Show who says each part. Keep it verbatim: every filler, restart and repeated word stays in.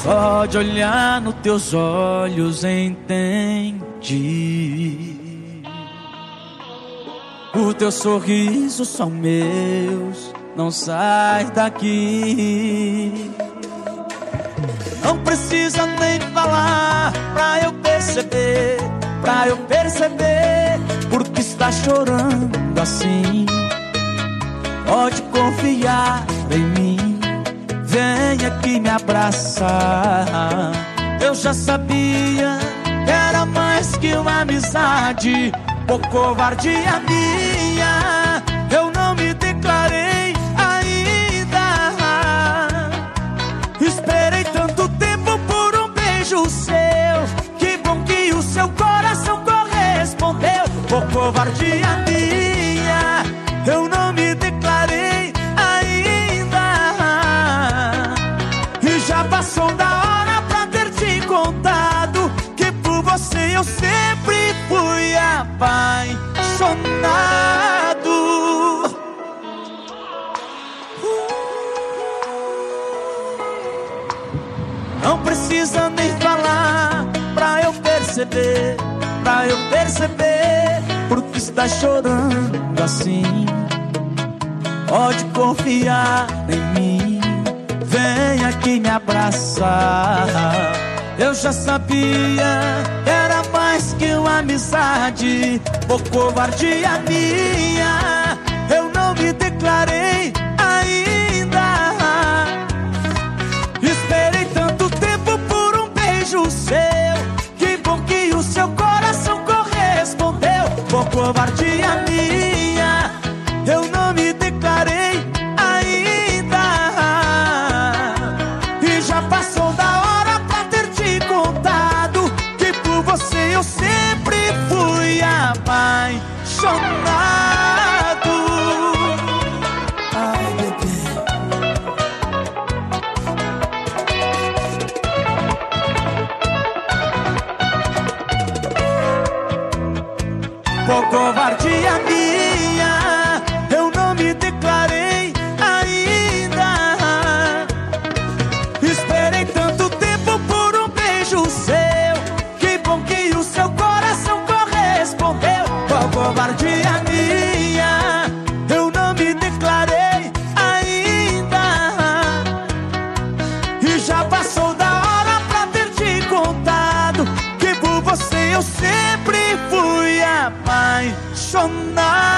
Speaker 1: Só de olhar nos teus olhos entendi. O teu sorriso são meus, não sai daqui. Não precisa nem falar pra eu perceber, pra eu perceber porque está chorando assim. Pode confiar em mim, vem aqui me abraçar. Eu já sabia que era mais que uma amizade, por covardia minha, eu não me declarei ainda. Esperei tanto tempo por um beijo seu, que bom que o seu coração correspondeu. Por covardia minha, eu não me declarei ainda. E já passou da hora pra ter te contado que por você eu sempre fui apaixonado. Não precisa nem falar pra eu perceber, pra eu perceber porque está chorando assim. Pode confiar em mim, vem aqui me abraçar. Eu já sabia que era mais que uma amizade, por covardia minha, eu não me declarei ainda. Esperei tanto tempo por um beijo seu, que bom que o seu coração correspondeu. Por covardia minha, eu não me declarei ainda. E já passou da hora pra ter te contado que por você eu sempre fui apaixonado. Ai, bebê. Por covardia minha, eu não me declarei ainda. Esperei tanto tempo por um beijo seu, que bom que o seu coração correspondeu. Por covardia minha, eu não me declarei ainda. E já passou da hora pra ter te contado que por você eu sempre fui apaixonado.